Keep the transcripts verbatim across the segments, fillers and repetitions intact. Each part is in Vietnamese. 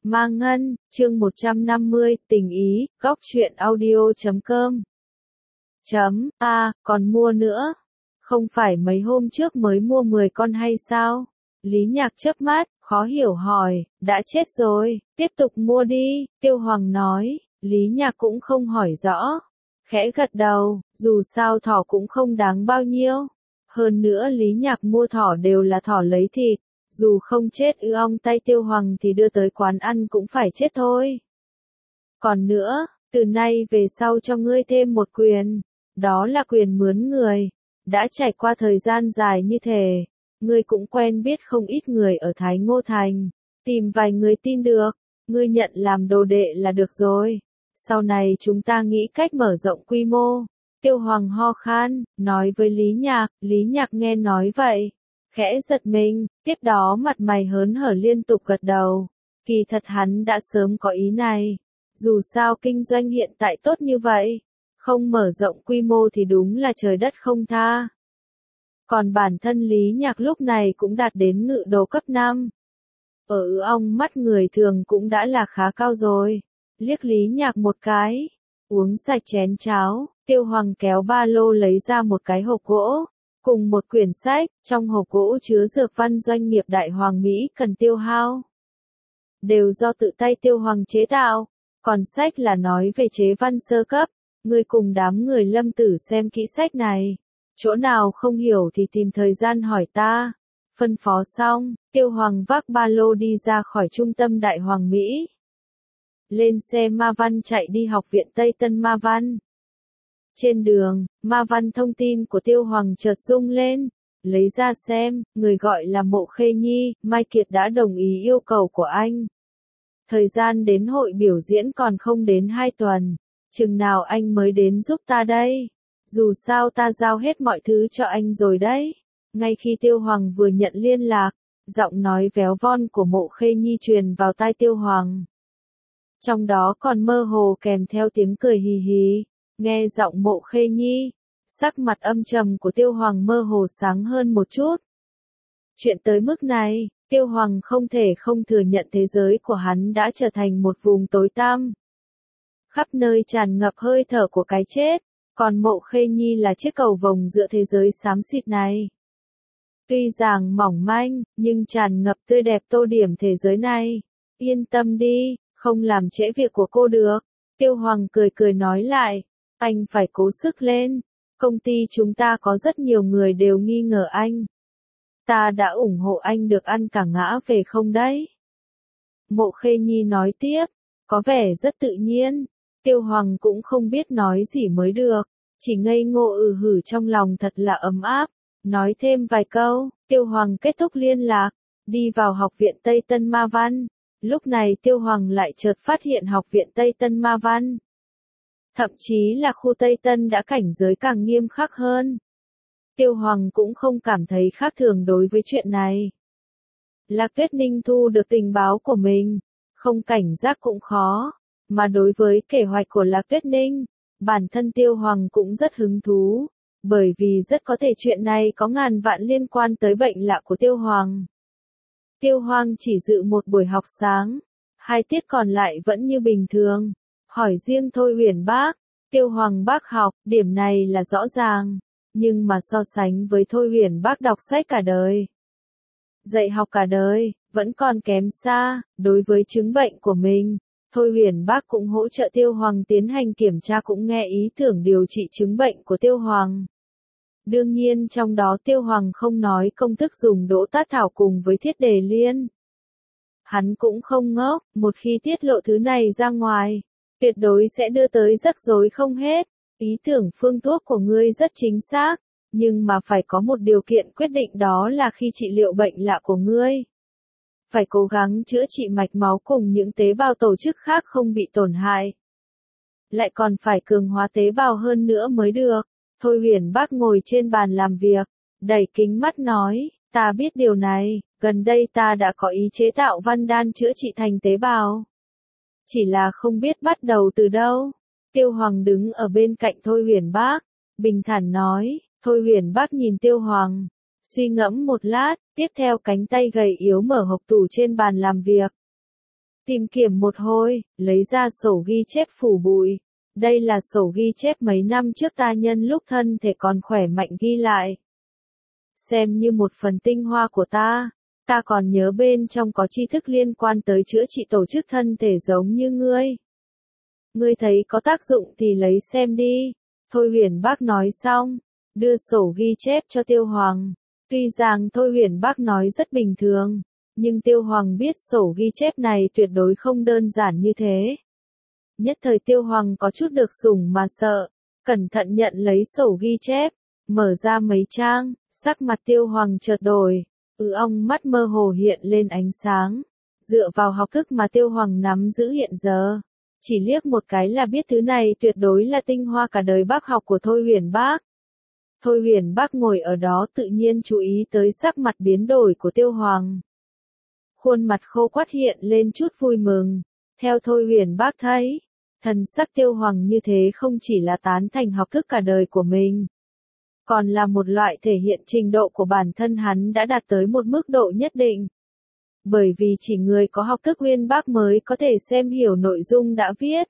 Ma Ngân, chương một trăm năm mươi, tình ý, góc truyện audio chấm com. Chấm, a, còn mua nữa. Không phải mấy hôm trước mới mua mười con hay sao? Lý Nhạc chớp mắt, khó hiểu hỏi, đã chết rồi, tiếp tục mua đi, Tiêu Hoàng nói. Lý Nhạc cũng không hỏi rõ. Khẽ gật đầu, dù sao thỏ cũng không đáng bao nhiêu. Hơn nữa Lý Nhạc mua thỏ đều là thỏ lấy thịt. Dù không chết ư ong tay Tiêu Hoàng thì đưa tới quán ăn cũng phải chết thôi. Còn nữa, từ nay về sau cho ngươi thêm một quyền. Đó là quyền mướn người. Đã trải qua thời gian dài như thế, ngươi cũng quen biết không ít người ở Thái Ngô Thành. Tìm vài người tin được, ngươi nhận làm đồ đệ là được rồi. Sau này chúng ta nghĩ cách mở rộng quy mô. Tiêu Hoàng ho khan, nói với Lý Nhạc. Lý Nhạc nghe nói vậy, khẽ giật mình, tiếp đó mặt mày hớn hở liên tục gật đầu. Kỳ thật hắn đã sớm có ý này. Dù sao kinh doanh hiện tại tốt như vậy, không mở rộng quy mô thì đúng là trời đất không tha. Còn bản thân Lý Nhạc lúc này cũng đạt đến ngự đồ cấp năm. Ở ư ong mắt người thường cũng đã là khá cao rồi. Liếc Lý Nhạc một cái, uống sạch chén cháo, Tiêu Hoàng kéo ba lô lấy ra một cái hộp gỗ, cùng một quyển sách, trong hộp gỗ chứa dược văn doanh nghiệp Đại Hoàng Mỹ cần tiêu hao. Đều do tự tay Tiêu Hoàng chế tạo, còn sách là nói về chế văn sơ cấp. Ngươi cùng đám người Lâm Tử xem kỹ sách này. Chỗ nào không hiểu thì tìm thời gian hỏi ta. Phân phó xong, Tiêu Hoàng vác ba lô đi ra khỏi trung tâm Đại Hoàng Mỹ. Lên xe Ma Văn chạy đi học viện Tây Tân Ma Văn. Trên đường, Ma Văn thông tin của Tiêu Hoàng chợt rung lên. Lấy ra xem, người gọi là Mộ Khê Nhi, Mai Kiệt đã đồng ý yêu cầu của anh. Thời gian đến hội biểu diễn còn không đến hai tuần. Chừng nào anh mới đến giúp ta đây? Dù sao ta giao hết mọi thứ cho anh rồi đấy. Ngay khi Tiêu Hoàng vừa nhận liên lạc, giọng nói véo von của Mộ Khê Nhi truyền vào tai Tiêu Hoàng. Trong đó còn mơ hồ kèm theo tiếng cười hì hì. Nghe giọng Mộ Khê Nhi, sắc mặt âm trầm của Tiêu Hoàng mơ hồ sáng hơn một chút. Chuyện tới mức này, Tiêu Hoàng không thể không thừa nhận thế giới của hắn đã trở thành một vùng tối tăm. Khắp nơi tràn ngập hơi thở của cái chết, còn Mộ Khê Nhi là chiếc cầu vồng giữa thế giới xám xịt này. Tuy rằng mỏng manh, nhưng tràn ngập tươi đẹp tô điểm thế giới này. Yên tâm đi, không làm trễ việc của cô được. Tiêu Hoàng cười cười nói lại, anh phải cố sức lên. Công ty chúng ta có rất nhiều người đều nghi ngờ anh. Ta đã ủng hộ anh được ăn cả ngã về không đấy? Mộ Khê Nhi nói tiếp, có vẻ rất tự nhiên. Tiêu Hoàng cũng không biết nói gì mới được, chỉ ngây ngô ừ hử trong lòng thật là ấm áp. Nói thêm vài câu, Tiêu Hoàng kết thúc liên lạc, đi vào học viện Tây Tân Ma Văn. Lúc này Tiêu Hoàng lại chợt phát hiện học viện Tây Tân Ma Văn. Thậm chí là khu Tây Tân đã cảnh giới càng nghiêm khắc hơn. Tiêu Hoàng cũng không cảm thấy khác thường đối với chuyện này. Lạc Tuyết Ninh thu được tình báo của mình, không cảnh giác cũng khó. Mà đối với kế hoạch của Lạc Tuyết Ninh, bản thân Tiêu Hoàng cũng rất hứng thú, bởi vì rất có thể chuyện này có ngàn vạn liên quan tới bệnh lạ của Tiêu Hoàng. Tiêu Hoàng chỉ dự một buổi học sáng, hai tiết còn lại vẫn như bình thường. Hỏi riêng Thôi Huyền Bác, Tiêu Hoàng bác học, điểm này là rõ ràng, nhưng mà so sánh với Thôi Huyền Bác đọc sách cả đời, dạy học cả đời, vẫn còn kém xa. Đối với chứng bệnh của mình, Thôi Huyền Bác cũng hỗ trợ Tiêu Hoàng tiến hành kiểm tra, cũng nghe ý tưởng điều trị chứng bệnh của Tiêu Hoàng. Đương nhiên trong đó Tiêu Hoàng không nói công thức dùng đỗ tát thảo cùng với thiết đề liên. Hắn cũng không ngốc, một khi tiết lộ thứ này ra ngoài, tuyệt đối sẽ đưa tới rắc rối không hết. Ý tưởng phương thuốc của ngươi rất chính xác, nhưng mà phải có một điều kiện quyết định, đó là khi trị liệu bệnh lạ của ngươi, phải cố gắng chữa trị mạch máu cùng những tế bào tổ chức khác không bị tổn hại. Lại còn phải cường hóa tế bào hơn nữa mới được. Thôi Huyền Bác ngồi trên bàn làm việc, đẩy kính mắt nói, ta biết điều này, gần đây ta đã có ý chế tạo văn đan chữa trị thành tế bào. Chỉ là không biết bắt đầu từ đâu. Tiêu Hoàng đứng ở bên cạnh Thôi Huyền Bác, bình thản nói. Thôi Huyền Bác nhìn Tiêu Hoàng, suy ngẫm một lát, tiếp theo cánh tay gầy yếu mở hộp tủ trên bàn làm việc. Tìm kiểm một hồi, lấy ra sổ ghi chép phủ bụi. Đây là sổ ghi chép mấy năm trước ta nhân lúc thân thể còn khỏe mạnh ghi lại. Xem như một phần tinh hoa của ta. Ta còn nhớ bên trong có tri thức liên quan tới chữa trị tổ chức thân thể giống như ngươi. Ngươi thấy có tác dụng thì lấy xem đi. Thôi Huyền Bác nói xong, đưa sổ ghi chép cho Tiêu Hoàng. Tuy rằng Thôi Huyền Bác nói rất bình thường, nhưng Tiêu Hoàng biết sổ ghi chép này tuyệt đối không đơn giản như thế. Nhất thời Tiêu Hoàng có chút được sủng mà sợ, cẩn thận nhận lấy sổ ghi chép, mở ra mấy trang, sắc mặt Tiêu Hoàng chợt đổi, ư ong mắt mơ hồ hiện lên ánh sáng. Dựa vào học thức mà Tiêu Hoàng nắm giữ hiện giờ, chỉ liếc một cái là biết thứ này tuyệt đối là tinh hoa cả đời bác học của Thôi Huyền Bác. Thôi Huyền Bác ngồi ở đó tự nhiên chú ý tới sắc mặt biến đổi của Tiêu Hoàng. Khuôn mặt khô quắt hiện lên chút vui mừng. Theo Thôi Huyền Bác thấy, thần sắc Tiêu Hoàng như thế không chỉ là tán thành học thức cả đời của mình, còn là một loại thể hiện trình độ của bản thân hắn đã đạt tới một mức độ nhất định. Bởi vì chỉ người có học thức uyên bác mới có thể xem hiểu nội dung đã viết.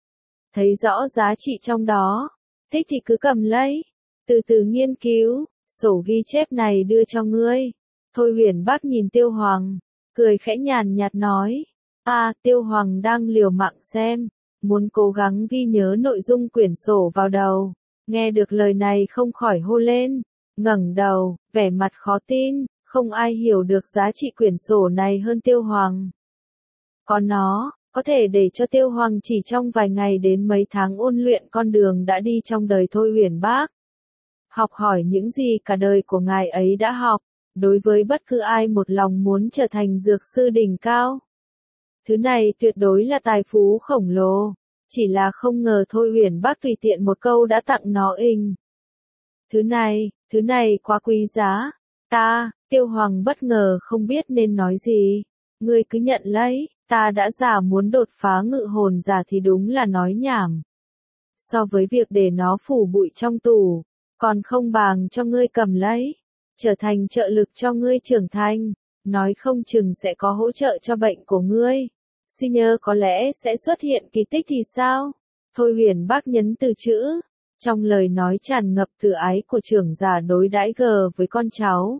Thấy rõ giá trị trong đó, thích thì cứ cầm lấy, từ từ nghiên cứu, sổ ghi chép này đưa cho ngươi. Thôi Huyền Bác nhìn Tiêu Hoàng, cười khẽ nhàn nhạt nói, à, Tiêu Hoàng đang liều mạng xem, muốn cố gắng ghi nhớ nội dung quyển sổ vào đầu. Nghe được lời này không khỏi hô lên, ngẩng đầu, vẻ mặt khó tin, không ai hiểu được giá trị quyển sổ này hơn Tiêu Hoàng. Còn nó, có thể để cho Tiêu Hoàng chỉ trong vài ngày đến mấy tháng ôn luyện con đường đã đi trong đời Thôi Huyền Bác. Học hỏi những gì cả đời của ngài ấy đã học, đối với bất cứ ai một lòng muốn trở thành dược sư đỉnh cao. Thứ này tuyệt đối là tài phú khổng lồ, chỉ là không ngờ Thôi Huyền Bác tùy tiện một câu đã tặng nó inh. Thứ này, thứ này quá quý giá. Ta, Tiêu Hoàng bất ngờ không biết nên nói gì. Ngươi cứ nhận lấy, ta đã giả muốn đột phá ngự hồn giả thì đúng là nói nhảm. So với việc để nó phủ bụi trong tủ, còn không bằng cho ngươi cầm lấy, trở thành trợ lực cho ngươi trưởng thành, nói không chừng sẽ có hỗ trợ cho bệnh của ngươi. Xin nhớ có lẽ sẽ xuất hiện kỳ tích thì sao? Thôi Huyền Bác nhấn từ chữ, trong lời nói tràn ngập từ ái của trưởng giả đối đãi gờ với con cháu.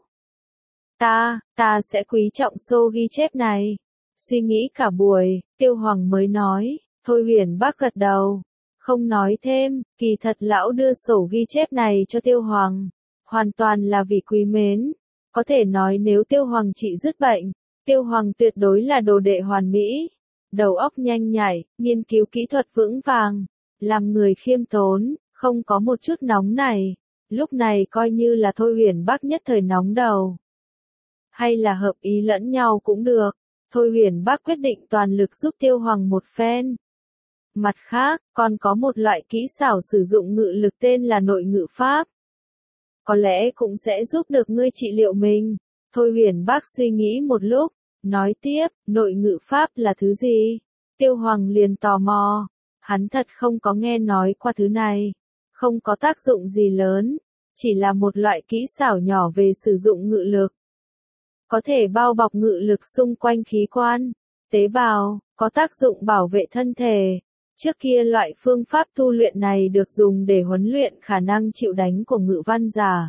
Ta, ta sẽ quý trọng sổ ghi chép này. Suy nghĩ cả buổi, Tiêu Hoàng mới nói, Thôi Huyền Bác gật đầu, không nói thêm, kỳ thật lão đưa sổ ghi chép này cho Tiêu Hoàng, hoàn toàn là vì quý mến. Có thể nói nếu Tiêu Hoàng trị dứt bệnh, Tiêu Hoàng tuyệt đối là đồ đệ hoàn mỹ, đầu óc nhanh nhạy, nghiên cứu kỹ thuật vững vàng, làm người khiêm tốn, không có một chút nóng này. Lúc này coi như là Thôi Huyền Bác nhất thời nóng đầu. Hay là hợp ý lẫn nhau cũng được. Thôi Huyền Bác quyết định toàn lực giúp Tiêu Hoàng một phen. Mặt khác, còn có một loại kỹ xảo sử dụng ngự lực tên là nội ngự pháp. Có lẽ cũng sẽ giúp được ngươi trị liệu mình. Thôi Huyền Bác suy nghĩ một lúc, nói tiếp, nội ngự pháp là thứ gì? Tiêu Hoàng liền tò mò. Hắn thật không có nghe nói qua thứ này. Không có tác dụng gì lớn, chỉ là một loại kỹ xảo nhỏ về sử dụng ngự lực. Có thể bao bọc ngự lực xung quanh khí quan, tế bào, có tác dụng bảo vệ thân thể. Trước kia loại phương pháp tu luyện này được dùng để huấn luyện khả năng chịu đánh của ngự văn giả.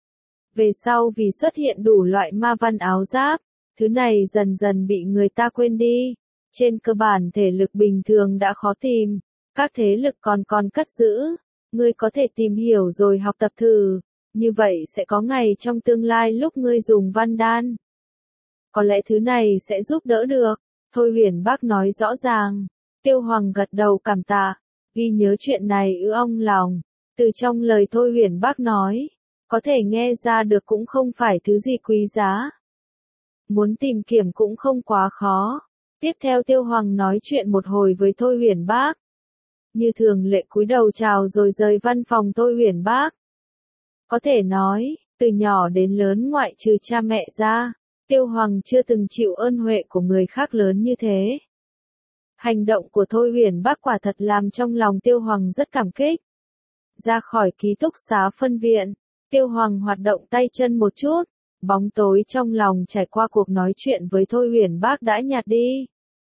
Về sau vì xuất hiện đủ loại ma văn áo giáp, thứ này dần dần bị người ta quên đi. Trên cơ bản thể lực bình thường đã khó tìm, các thế lực còn còn cất giữ. Ngươi có thể tìm hiểu rồi học tập thử, như vậy sẽ có ngày trong tương lai lúc ngươi dùng văn đan. Có lẽ thứ này sẽ giúp đỡ được. Thôi Huyền Bác nói rõ ràng. Tiêu Hoàng gật đầu cảm tạ, ghi nhớ chuyện này ư ong lòng. Từ trong lời Thôi Huyền Bác nói, có thể nghe ra được cũng không phải thứ gì quý giá. Muốn tìm kiểm cũng không quá khó. Tiếp theo Tiêu Hoàng nói chuyện một hồi với Thôi Huyền Bác. Như thường lệ cúi đầu chào rồi rời văn phòng Thôi Huyền Bác. Có thể nói, từ nhỏ đến lớn ngoại trừ cha mẹ ra, Tiêu Hoàng chưa từng chịu ơn huệ của người khác lớn như thế. Hành động của Thôi Huyền Bác quả thật làm trong lòng Tiêu Hoàng rất cảm kích. Ra khỏi ký túc xá phân viện, Tiêu Hoàng hoạt động tay chân một chút, bóng tối trong lòng trải qua cuộc nói chuyện với Thôi Huyền Bác đã nhạt đi.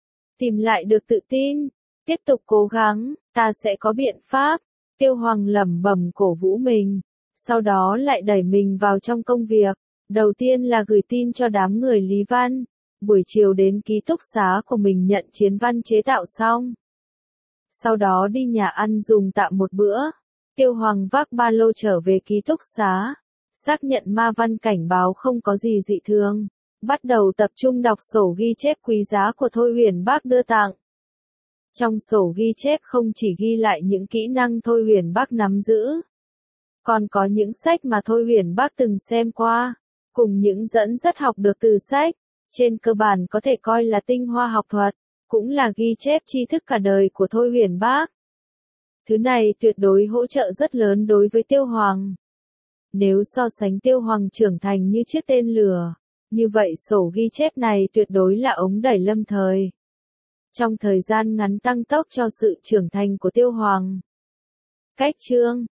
tìm lại được tự tin, tiếp tục cố gắng, ta sẽ có biện pháp. Tiêu Hoàng lẩm bẩm cổ vũ mình, sau đó lại đẩy mình vào trong công việc. Đầu tiên là gửi tin cho đám người Lý Văn, buổi chiều đến ký túc xá của mình nhận chiến văn chế tạo xong. Sau đó đi nhà ăn dùng tạm một bữa. Tiêu Hoàng vác ba lô trở về ký túc xá, xác nhận ma văn cảnh báo không có gì dị thường, bắt đầu tập trung đọc sổ ghi chép quý giá của Thôi Huyền Bác đưa tặng. Trong sổ ghi chép không chỉ ghi lại những kỹ năng Thôi Huyền Bác nắm giữ, còn có những sách mà Thôi Huyền Bác từng xem qua, cùng những dẫn dắt học được từ sách, trên cơ bản có thể coi là tinh hoa học thuật, cũng là ghi chép tri thức cả đời của Thôi Huyền Bác. Thứ này tuyệt đối hỗ trợ rất lớn đối với Tiêu Hoàng. Nếu so sánh Tiêu Hoàng trưởng thành như chiếc tên lửa, như vậy sổ ghi chép này tuyệt đối là ống đẩy lâm thời. Trong thời gian ngắn tăng tốc cho sự trưởng thành của Tiêu Hoàng. Cách chương